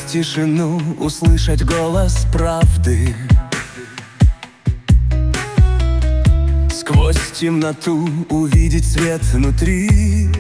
тишину услышать голос правды. Сквозь темноту увидеть свет внутри.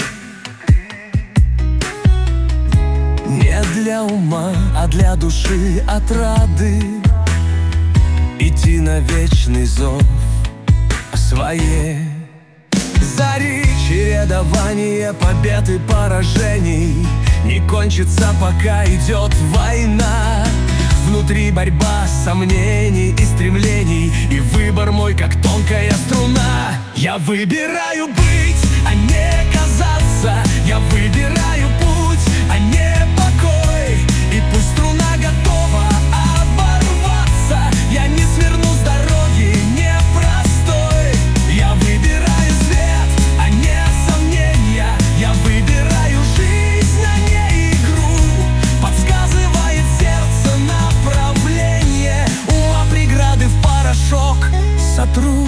Не для ума, а для души отрады. Идти на вечный зов своей зари. Чередование побед и поражений не кончится, пока идет война. Внутри борьба сомнений и стремлений, и выбор мой, как тонкая струна. Я выбираю быть, а не казаться. Я выбираю путь, а не покой. И пусть струна готова оборваться, я не сверну с дороги непростой. Я выбираю свет, а не сомнения. Я выбираю жизнь, а не игру. Подсказывает сердце направление, ума преграды в порошок сотру.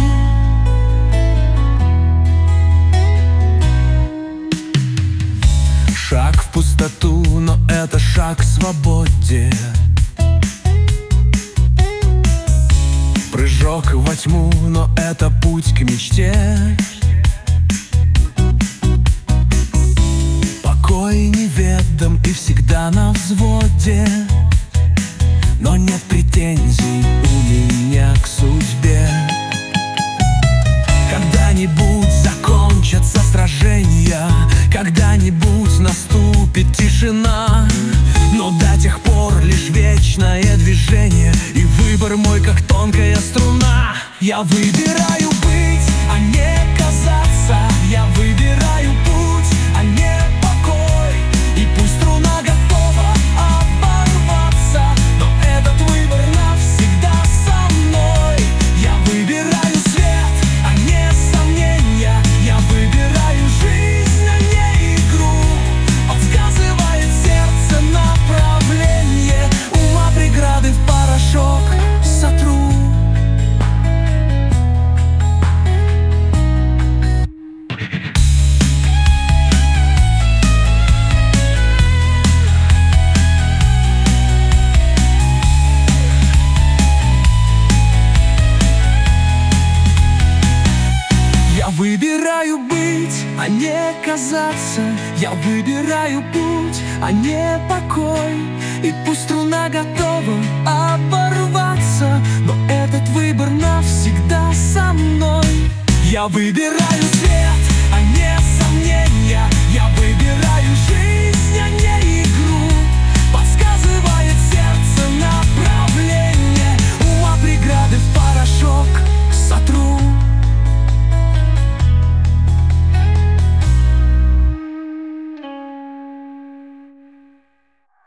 Шаг в пустоту, но это шаг к свободе. Прыжок во тьму, но это путь к мечте. Покой неведом и всегда на взводе, но нет претензий у меня к судьбе. Когда-нибудь закончатся сражения, когда-нибудь наступит тишина, но до тех пор лишь вечное движение, и выбор мой, как тонкая струна. Я выбираю быть, а не казаться. Я выбираю путь, а не покой. И пусть струна готова оборваться, но этот выбор навсегда со мной. Я выбираю свет, а не сомнения. Я выбираю жизнь, а не игру. Подсказывает сердце направление, ума преграды в порошок сотру. Я выбираю быть, а не казаться. Я выбираю путь, а не покой. И пусть струна готова оборваться, но этот выбор навсегда со мной. Я выбираю